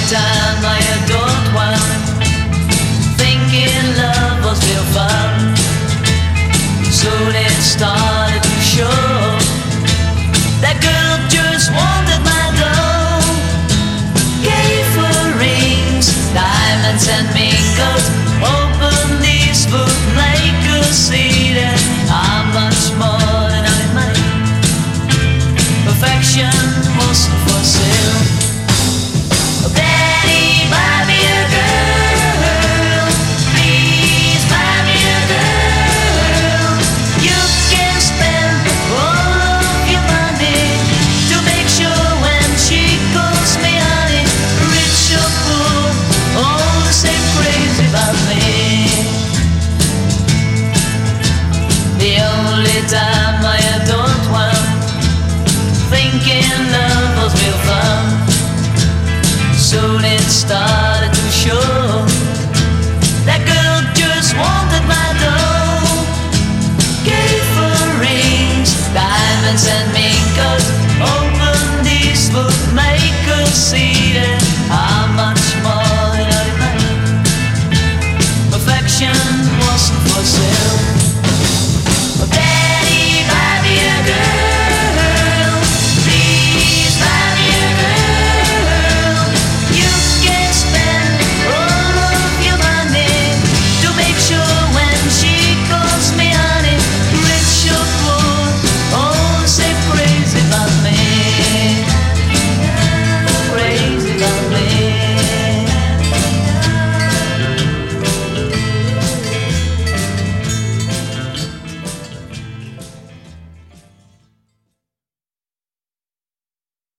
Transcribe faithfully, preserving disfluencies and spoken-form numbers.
time I adored one, thinking love was real fun. Soon it started to show. That girl just wanted my dough. Gave her rings, diamonds and mingles. Open these would make her see that I'm much more than only money. Perfection wasn't for sale. Daddy, buy me a girl. Please buy me a girl. You can spend all of your money to make sure when she calls me honey. Rich or poor, all the same crazy about me. The only time I adored one, thinking love was real fun. Soon it started to show. That girl just wanted my dough. Gave her rings, diamonds and mingles. Open these would make her see